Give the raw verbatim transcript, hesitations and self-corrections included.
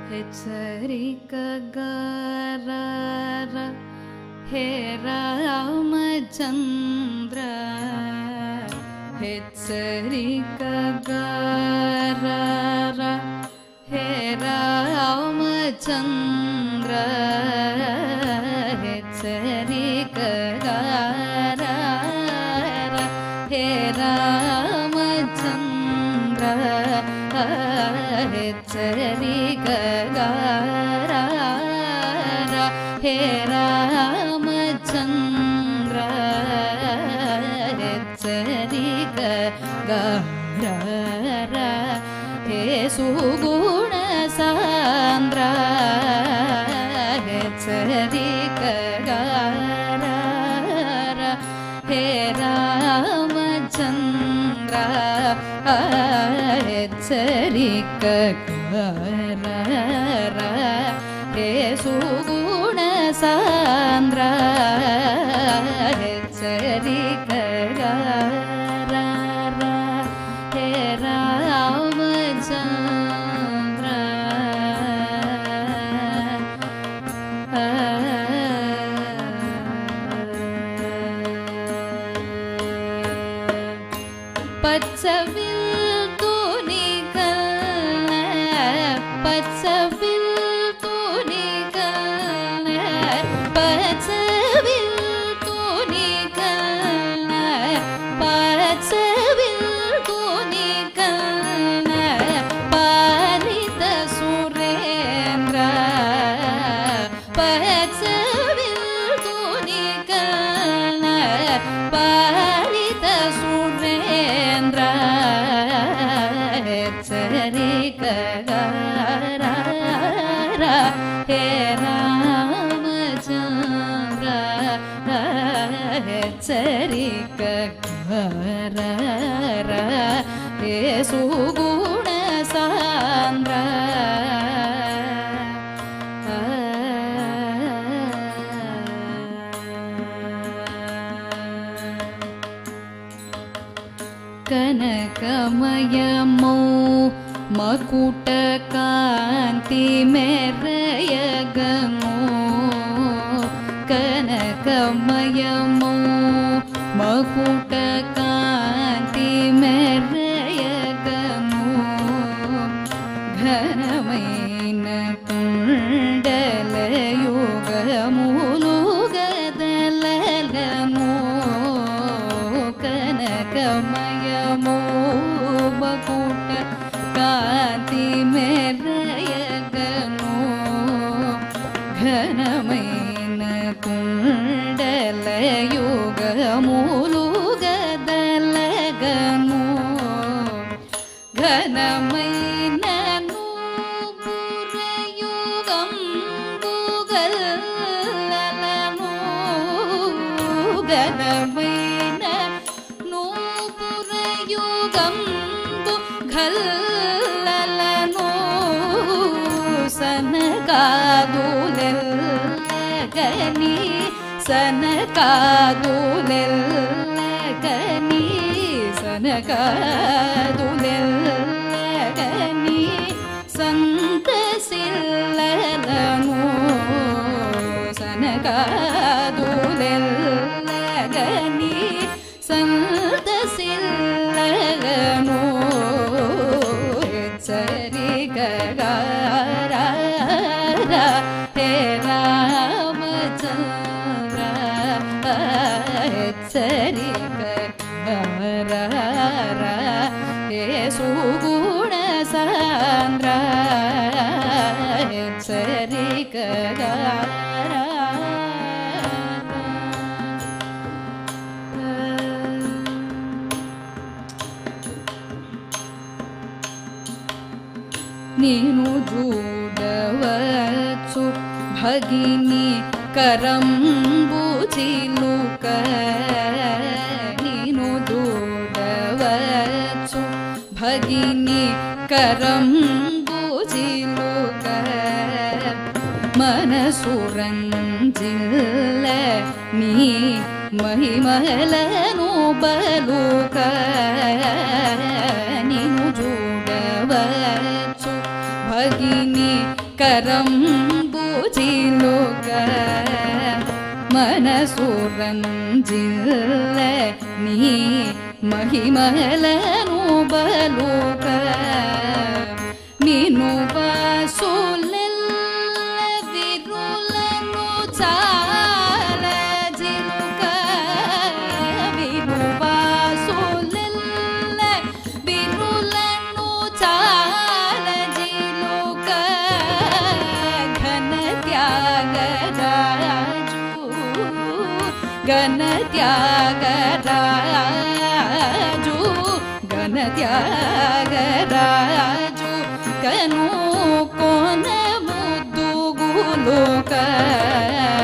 हेचरिकगारार हे रामचंद्र हेचरिकगारार हे रामचंद्र हेचरिकगारार हे रामचंद्र हेचरिकगारार हे रामचंद्र हेचरिकगारार हे सुगुण सांद्र हेचरिकगारार हे रामचंद्र हेचरिकगारार हे सुगुण सांद्र हेचरिकगारार हे रामचंद्र பச்சவில் துணிகள் பச்சவில் துணிகள் பச்சவில் துணிகள் பச்சவில் துணிகள் பாரித சுரேந்திர பச்சவில் துணிகள் பாரித சுரேந்திர हेचरिकगारार हे रामचंद्र हेचरिकगारार हे सुगुण सांद्र कनकमयमो मकुटकान्ति मेरयगमो कनकमयमो मकुटकान्ति मेरयगमो घनमैन कुण्डलयुगमुलुगदललमो कनकमयमो मकुट कांति मेरयगमो घनमैन कुण्डलयुगमुलुगदलगमो घनमैन नूपुरयुगं गुगललमो घनमैन नूपुरयुगं गल्ललनो सनकादुलगनी सनकादुलगनी सनकादुलगनी संतसिल्लनो सनकादुलगनी संतसिल्लनो हेचरिकगारार हे रामचंद्र हेचरिकगारार हे सुगुण सांद्र हेचरिकगारार नीनु जूडवचु भगिनी करंबुचिलुक नीनु जूडवचु भगिनी करंबुचिलुक मनसुरंजिल्ल नी महिमलनु बलुक नीनु जूडवचु भगिनी ಕರಂಬೂಜಿಲೋಕ మనసురంజిల్ల నీ మహిమలను బలుక నిను వాసులెల్ల విరులను చాల జిలుక విను వాసులెల్ల విరులను చాల జిలుక ఘన త్యాగరాజు ఘన త్యాగరాజు ఘన త్యాగరాజు కను కొన ముద్దుగులుక